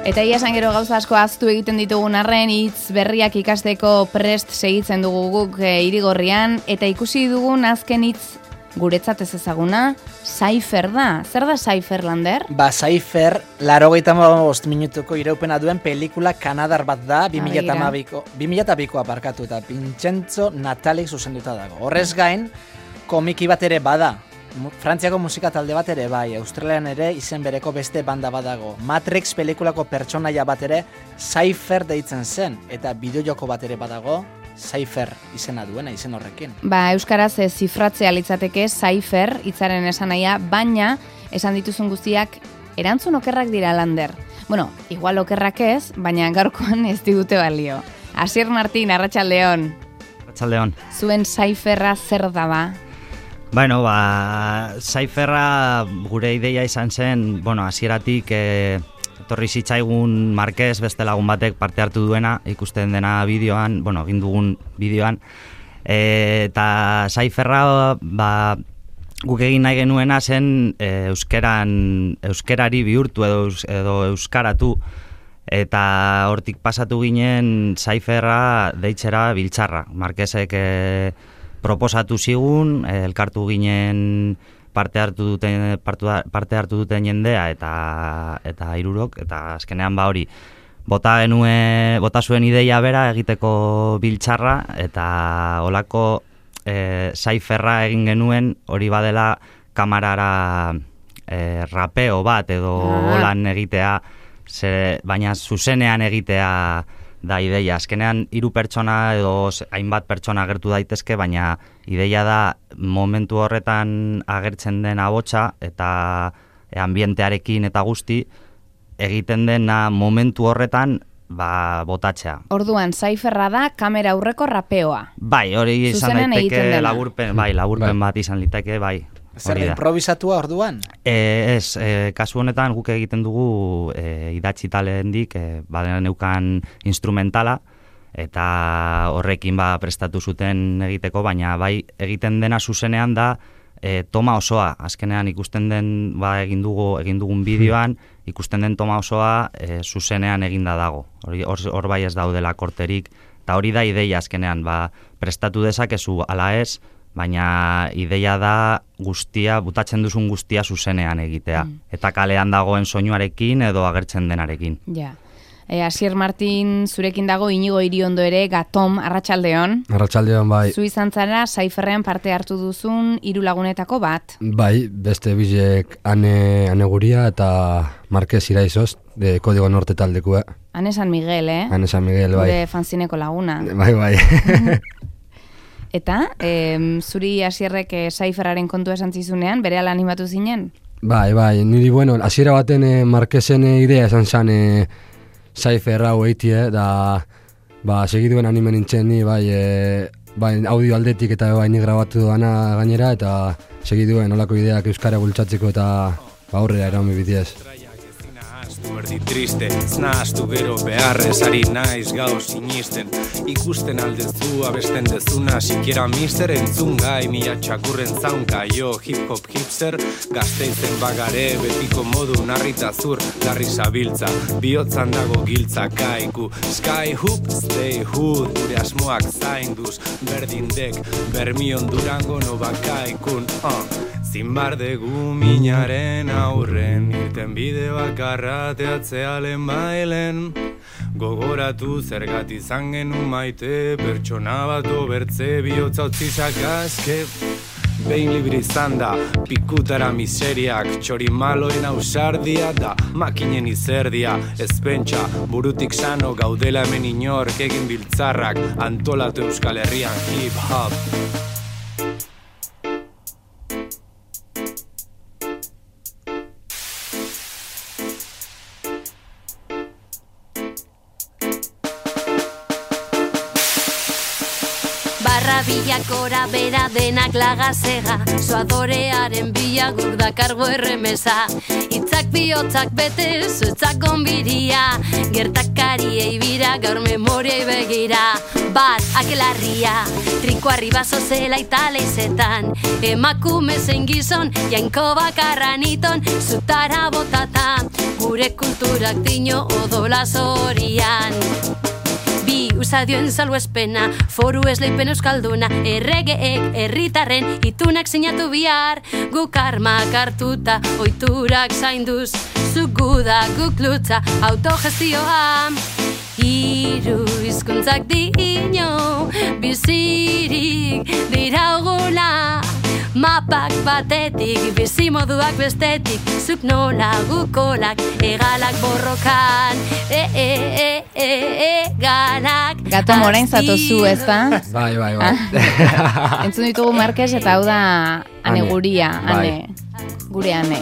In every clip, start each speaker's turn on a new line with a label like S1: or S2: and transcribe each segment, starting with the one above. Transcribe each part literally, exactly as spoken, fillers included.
S1: Eta ia esan gero gauza asko aztu egiten ditugun arren, hitz berriak ikasteko prest segitzen dugu guk e, Irigorrian, eta ikusi dugun azken hitz guretzat ez ezaguna, Cypher da. Zer da Cypher, Lander?
S2: Ba, Cypher, laurogeita hamabost minutuko iraupena duen pelikula kanadar bat da, bi mila bikoa aparkatu eta Vincenzo Natalik zuzenduta dago. Horrez gain, komiki bat ere bada. Frantziako musika talde bat ere bai, Australian ere izen bereko beste banda badago. Matrix pelikulako pertsonaia bat ere Cypher deitzen zen, eta bideojoko bat ere badago Cypher izena duena, izen horrekin.
S1: Ba, euskaraz ez zifratzea litzateke Cypher hitzaren esanahia, baina esan dituzun guztiak erantzun okerrak dira, Lander. Bueno, igual okerrak ez, baina gaurkoan ez digute balio. Asier Martin, arratsaldeon.
S3: Arratsaldeon.
S1: Zuen Cypherra zer da ba?
S3: Bueno, ba, Cypherra gure ideia izan zen, bueno, hasieratik e, etorri zitzaigun Marquez beste lagun batek parte hartu duena, ikusten dena bideoan, bueno, egin dugun bideoan, e, eta Cypherra, ba, guk egin nahi genuena zen e, euskeran, euskerari bihurtu edo, edo euskaratu, eta hortik pasatu ginen Cypherra deitzera biltzarra. Marquezek e, proposatu zigun, elkartu ginen parte hartu duten parte hartu duten jendea eta eta hirurok eta azkenean ba hori bota genue bota zuen ideia bera egiteko biltzarra eta holako e, Cypherra egin genuen, hori badela kamarara e, rapeo bat edo holan egitea, ze, baina zuzenean egitea da ideia. Azkenean hiru pertsona edo hainbat pertsona agertu daitezke, baina ideia da momentu horretan agertzen den ahotsa eta ambientearekin eta guzti egiten dena momentu horretan ba, botatzea.
S1: Orduan, Cypherra da kamera aurreko rapeoa.
S3: Bai, hori izan daiteke laburpen, bai, laburpen bai. bat izan liteke, bai.
S2: Zer improvisatua orduan?
S3: E, ez, e, kasu honetan guk egiten dugu e, idatzi talendik, e, baden neukan instrumentala, eta horrekin ba prestatu zuten egiteko, baina bai egiten dena zuzenean da e, toma osoa. Azkenean ikusten den ba egin dugu egin dugun bideoan, ikusten den toma osoa e, zuzenean eginda dago. Hori hor, hor bai ez daudela korterik, eta hori da ideia azkenean, ba prestatu dezakezu ala ez, baina ideia da guztia, butatzen duzun guztia zuzenean egitea. Mm. Eta kalean dagoen soinuarekin edo agertzen denarekin.
S1: Ja. E, Asier Martin, zurekin dago Inigo Iriondo ere, Gatom, arratsaldeon.
S4: Arratsaldeon, bai.
S1: Zu izan zara, Cypherrean parte hartu duzun hiru lagunetako bat.
S4: Bai, beste bizek ane, ane guria eta Marquez Iraizoz, de Kodigo Norte taldekua.
S1: Ane San Miguel, eh?
S4: Ane San Miguel, bai.
S1: Gure fanzineko laguna.
S4: Bai, bai.
S1: Eta, e, zuri Asierrek e, Cypherraren kontu esan zizunean, berehala animatu zinen?
S4: Bai, bai, niri, bueno, hasiera baten e, Marquezen e, idea esan zan e, Cypher hau eitie, da, ba, segiduen animen nintzen ni, bai, e, bai, audio aldetik eta bai, ni grabatu duana gainera, eta segiduen olako ideak euskara bultzatzeko eta ba, aurrera eraumi bidez.
S5: Erdi triste, ez nahaztu gero beharrez ari naiz gau sinisten. Ikusten aldezu abesten dezuna, sikiera mister entzun gai, mila txakurren zaunka, jo hip-hop hipster, gazteizen bagare, betiko modu narrita zur, garri zabiltza, bihotzan dago giltza kaiku, sky hoop, stay hood, gure asmoak zainduz, berdindek, bermion durango no bakaikun, uh. Zinbardegu minaren aurren, irten bide bakarra teatzea lehen bailen. Gogoratu zergat izan genuen maite, pertsona bat obertze bihotza utzizak azke. Behin libri izan da, pikutara miseriak, txori maloen ausardia da, makinen izerdia, ezpentsa, burutik sano gaudela hemen inork egin biltzarrak, antolatu Euskal Herrian hip-hop.
S6: Bilakora bera denak lagazega, zoadorearen bila guk dakargo erremesa. Itzak bihotzak bete, zuetzak onbiria, gertakariei bira gaur memoriai begira. bat akelarria, trikoarri baso zela italezetan, emakume zein gizon, jainko bakarran iton, zutara botata, gure kulturak dino odola zorian. Bi usadioen salbuespena, foru esleipen euskalduna, erregeek herritarren itunak sinatu bihar, guk armak hartuta, oiturak zainduz, zuk guda, guk lutza, autogestioa. Hiru hizkuntzak dino, bizirik diraugula, mapak batetik, bizimoduak bestetik, zuk nola gukolak, egalak borrokan, e, e, e, e, egalak.
S1: Gato morain zatozu, ez da?
S4: Bai, bai, bai.
S1: Entzun ditugu Markes eta hau da ane
S4: Ane.
S1: guria, ane,
S4: Bai.
S1: gure ane.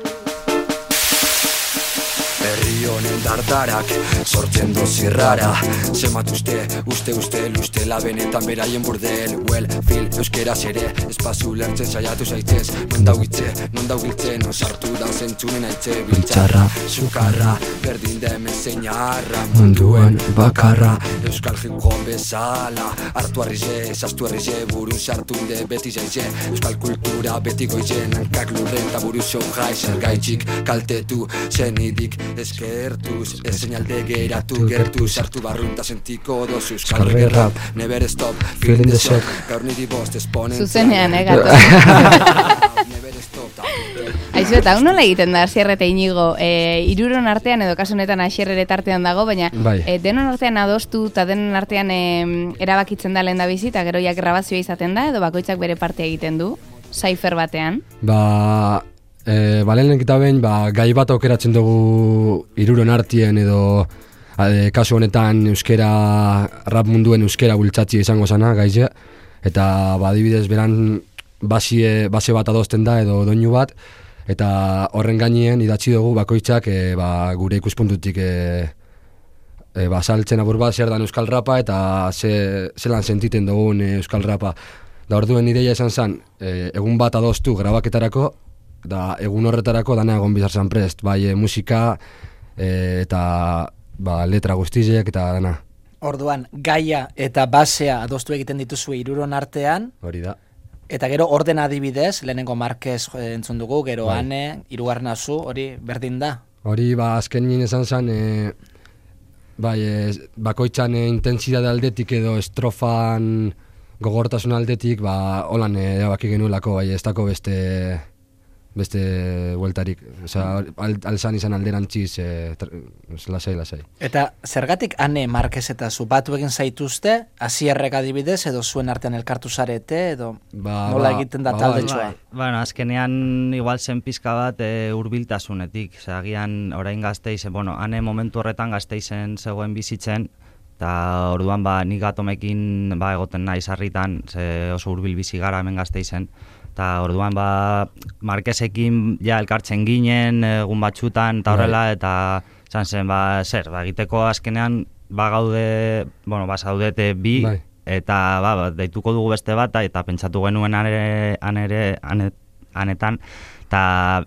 S7: Herri honen dardarak sortzen dozirrara, zemat uste, uste, uste, lustela benetan beraien burdel. Well, fil, euskeraz ere, espazu lertzen saiatu zaitzez, non daugitze, non daugiltzen, osartu da zentzunen aitze, biltxarra, sukarra, berdin demen zeinarra, munduen bakarra, euskal hip-hop bezala, hartu arrize, zaztu arrize, burun sartunde beti zaize, euskal kultura beti goizen, hankak lurren eta buru show jai, zergaitxik kaltetu, zenidik, eskertuz, ezein alde geratu gertu, sartu barrunta sentiko dozu, euskal reggae rap, never stop, feeling the shock, gaur niri bost esponentzia.
S1: Zuzenean, eh, gato.
S7: Never stop,
S1: Aizu, eta hau nola egiten da, Asier eta Inigo, e, iruron artean edo kasu honetan Asier ere tartean dago, baina
S4: Bai.
S1: e, denon artean adostu eta denon artean e, erabakitzen da lehen da bizi, eta gero jak grabazioa izaten da, edo bakoitzak bere parte egiten du, Cypher batean.
S4: Ba, e, ba lehenik eta behin, ba, gai bat aukeratzen dugu iruron artien edo e, kasu honetan euskera, rap munduen euskera bultzatzi izango zana, gaize, eta ba, adibidez beran base, base bat adosten da edo doinu bat, eta horren gainien idatzi dugu bakoitzak e, ba, gure ikuspuntutik e, e, ba, saltzen abur bat zer dan euskal rapa eta ze, zelan sentiten dugun e, euskal rapa. Da orduen ideia esan zen, e, egun bat adostu grabaketarako, da egun horretarako dana egon bizar zan prest, bai e, musika e, eta ba, letra guztizek eta dana.
S2: Orduan, gaia eta basea adostu egiten dituzu iruron artean,
S4: Hori da.
S2: eta gero orden adibidez, lehenengo Markez entzun dugu, gero
S4: Bai.
S2: Ane, hirugarrena zu, hori berdin da.
S4: Hori ba azken nien esan zen, e, bai, e, bakoitzan e, intensidade aldetik edo estrofan gogortasun aldetik, ba, holan e, erabaki genuelako, bai, ez dako beste beste bueltarik. Osea, al, alzan izan alderantziz, e, lasai, lasai.
S2: Eta zergatik Ane, Markez eta zu batu egin zaituzte, Asierrek adibidez, edo zuen artean elkartu zarete, edo
S4: Ba,
S2: nola
S4: ba,
S2: egiten da
S4: ba,
S2: taldetxoa?
S3: Bai, bueno, azkenean igual zen pizka bat e, hurbiltasunetik, Osea, agian orain Gasteiz, bueno, ane momentu horretan Gasteizen zegoen bizitzen, eta orduan ba nik Atomekin ba egoten naiz sarritan, ze oso hurbil bizi gara hemen Gasteizen. Eta orduan ba Markesekin ja elkartzen ginen egun batzutan eta horrela, eta izan zen ba zer, ba egiteko azkenean ba gaude, bueno, ba zaudete bi,
S4: Bai.
S3: eta ba, ba deituko dugu beste bat, eta pentsatu genuen ere anere anet, anetan, eta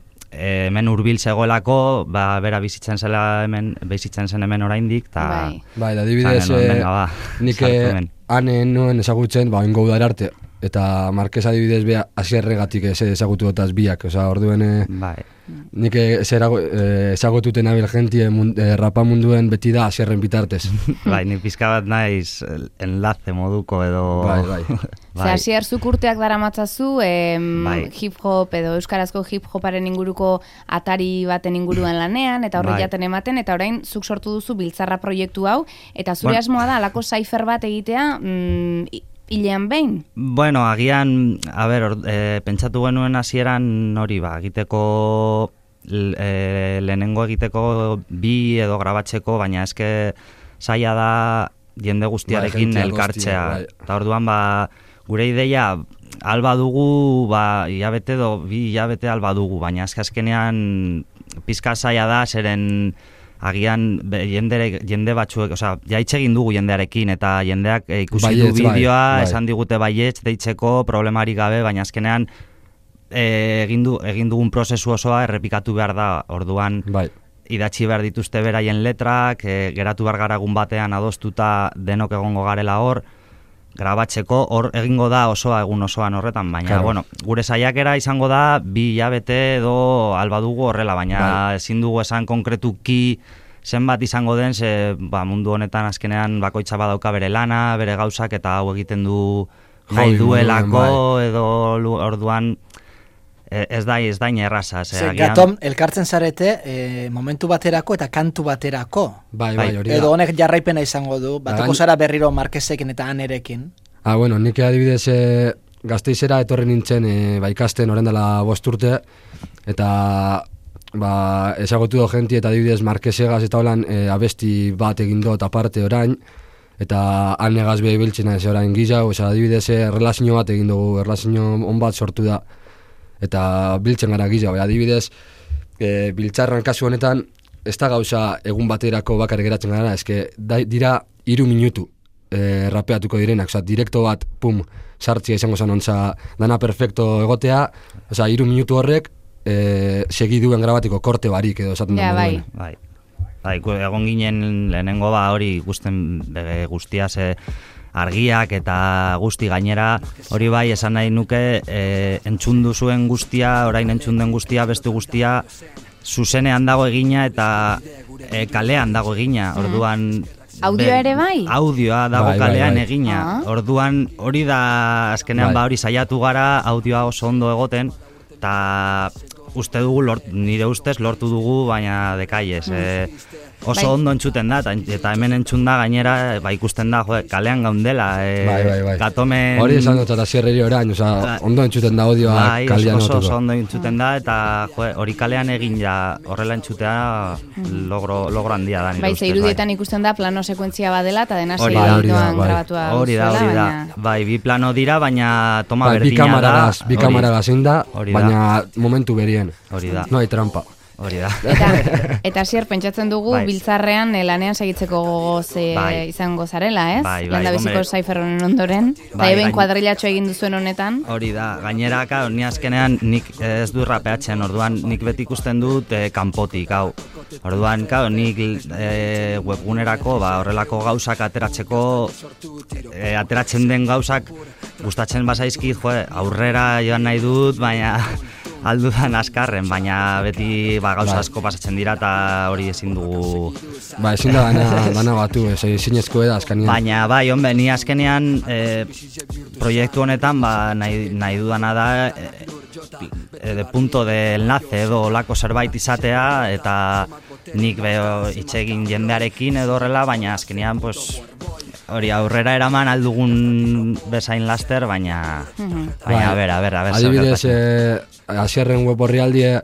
S3: e, hemen hurbil zegoelako, ba bera bizitzen zela hemen, bizitzen zen hemen oraindik, eta
S1: Bai.
S4: Bai, da adibidez,
S3: Zaren,
S4: e,
S3: venga, ba,
S4: nik
S3: sartu
S4: e,
S3: hemen.
S4: Ane nuen ezagutzen, ba, ingo udara arte, eta Markez adibidez beha Asierregatik ez ezagutu dutaz biak, osea, orduen e,
S3: Bai.
S4: nik ezagututen abil jentie mund, e, rapa munduen beti da Asierren bitartez.
S3: Bai, ni pizka bat naiz enlace moduko edo...
S4: Bai, bai.
S1: Ze Asier, zuk urteak daramatzazu, em,
S3: Bai.
S1: hip-hop edo euskarazko hip-hoparen inguruko atari baten inguruan lanean, eta horri
S3: Bai.
S1: jaten ematen, eta orain zuk sortu duzu Biltzarra proiektu hau, eta zure
S3: Bueno.
S1: asmoa da alako Cypher bat egitea mm, hi- hilean behin.
S3: Bueno, agian, a ber, or, e, pentsatu genuen hasieran hori, ba, egiteko, l- e, lehenengo egiteko bi edo grabatzeko, baina eske zaila da jende guztiarekin
S4: Bai, jentia
S3: elkartzea.
S4: guztia, bai.
S3: Eta orduan, ba, gure ideia, alba dugu, ba, hilabete edo, bi hilabete alba dugu, baina eske azkenean pizka zaila da, zeren agian be, jendere, jende batzuek, osea, ja hitz egin dugu jendearekin, eta jendeak e, ikusi
S4: Baietz,
S3: du
S4: bai,
S3: bideoa,
S4: bai.
S3: esan digute baietz, deitzeko problemarik gabe, baina azkenean e, egin, du, egin dugun prozesu osoa errepikatu behar da, orduan
S4: Bai.
S3: idatzi behar dituzte beraien letrak, e, geratu behar garagun batean adostuta denok egongo garela hor, grabatzeko, hor egingo da osoa egun osoan horretan, baina,
S4: claro.
S3: bueno, gure saiakera izango da bi hilabete edo alba dugu horrela, baina bai. Ezin dugu esan konkretuki zenbat izango den, ze ba, mundu honetan azkenean bakoitza badauka bere lana, bere gauzak, eta hau egiten du nahi duelako, edo orduan ez da, ez da inerraza.
S2: Ze, gatom, elkartzen zarete eh, momentu baterako eta kantu baterako.
S4: Bai, bai, hori da.
S2: Edo honek jarraipena izango du, batuko zara berriro Markesekin eta Anerekin.
S4: Ah, bueno, nik adibidez eh, Gasteizera etorri nintzen eh, ba, ikasten orain dela bost urte, eta ba, ezagutu do jenti eta adibidez Markesegaz eta holan eh, abesti bat egin dut aparte orain, eta Anegaz behi biltzena ez orain gizau, oza, adibidez eh, relazio bat egin dugu, relazio on bat sortu da, eta biltzen gara gizau, adibidez e, biltzarran kasu honetan ez da gauza egun baterako bakar geratzen gara, eske da, dira hiru minutu e, rapeatuko direnak, oza, direkto bat, pum, sartzia izango zen ontza dana perfecto egotea, oza, hiru minutu horrek e, segiduen grabatiko korte barik edo esaten
S1: ja,
S4: dugu.
S1: Bai.
S3: Bai, egon ginen lehenengo ba hori ikusten guztia ze argiak eta guzti gainera, hori bai esan nahi nuke e, entzundu zuen guztia, orain entzunden guztia, beste guztia zuzenean dago egina eta e, kalean dago egina, orduan
S1: audioa ere bai?
S3: Audioa dago
S4: bai,
S3: kalean
S4: bai, bai.
S3: egina,
S1: ah.
S3: orduan hori da azkenean
S4: bai.
S3: ba hori saiatu gara audioa oso ondo egoten, eta uste dugu, lort, nire ustez lortu dugu, baina dekaiez, mm. e, oso bai. Ondo entzuten da, eta hemen entzun da gainera, ba, ikusten da, jo, kalean gaundela, e,
S4: bai, bai, bai.
S3: Gatomen...
S4: Hori esan dut eta zierreri orain, oza, ba, ondo entzuten da audioa
S3: bai,
S4: kalean
S3: oso,
S4: otuko.
S3: oso ondo entzuten da, eta jo, hori kalean egin ja, horrela entzutea logro, logro handia da, nire
S1: bai,
S3: ustez.
S1: Bai, irudietan ikusten da plano sekuentzia badela, eta dena
S3: hori da, hori da,
S1: segituan
S4: bai.
S1: grabatua
S3: hori da, hori da,
S1: baina...
S3: bai, bi plano dira, baina toma
S4: bai,
S3: berdina
S4: bi kamaragaz,
S3: da.
S4: Bi kamaragaz egin da, baina momentu berien.
S3: Hori da.
S4: No hay trampa.
S3: Hori da.
S1: Eta, eta zier, pentsatzen dugu
S3: bai.
S1: Biltzarrean eh, lanean segitzeko gogoz eh,
S3: bai.
S1: izango zarela, ez?
S3: Bai, bai,
S1: Landa biziko Cypher honen ondoren.
S3: Bai,
S1: eta eben
S3: gain...
S1: kuadrilatxo egin duzuen honetan.
S3: Hori da, gainera, ka, ni azkenean nik ez du rapeatzen, orduan nik beti ikusten dut eh, kanpotik, hau. Orduan, ka, nik eh, webgunerako, ba, horrelako gauzak ateratzeko, eh, ateratzen den gauzak gustatzen bazaizkit, jo, aurrera joan nahi dut, baina... aldudan askarren, baina beti ba, gauza asko pasatzen dira eta hori ezin dugu...
S4: Ba, ezin da dana, dana batu, ez, ezin ezko eda azkenean.
S3: Baina, bai, honbe, ni azkenean e, proiektu honetan ba, nahi, nahi dudana da e, e, de punto de enlace edo lako zerbait izatea eta nik beho itxegin jendearekin edo horrela, baina azkenean, pues, hori aurrera eraman aldugun bezain laster, baina,
S1: Mhm.
S3: baina, a ber, a ber, a ber.
S4: Adibidez, eh, hasierren web orrialdie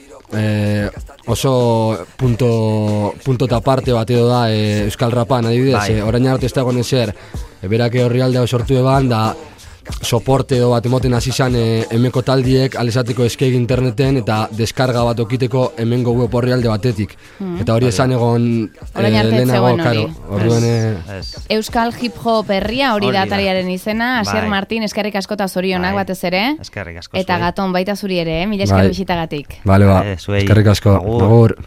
S4: eh, oso punto, punto eta parte bat edo da eh, Euskal Rapan, adibidez,
S3: bai.
S4: eh, orain arte ez dagoen ezer, eh, berake orrialdea sortu eban, da soporte edo bat emoten hasi zan e, emeko taldiek alesateko eskeik interneten eta deskarga bat okiteko hemengo web orrialde batetik. Mm. Eta hori esan egon
S1: Orain
S4: e,
S1: arte
S4: lehenago,
S1: zegoen
S4: karo,
S1: hori.
S4: orduan... E,
S3: Ez.
S1: Euskal Hip Hop herria hori
S3: Hori
S1: da
S3: da.
S1: atariaren izena, Asier
S3: Bai.
S1: Martin, eskerrik asko eta zorionak
S3: Bai.
S1: batez ere.
S3: Eskerrik asko
S1: Eta
S3: zuei.
S1: Gaton baita zuri ere, eh? Mila esker
S4: Bai.
S1: bisitagatik.
S4: Vale, ba,
S3: Vale, zuei.
S4: eskerrik asko.
S3: Agur.
S4: Agur.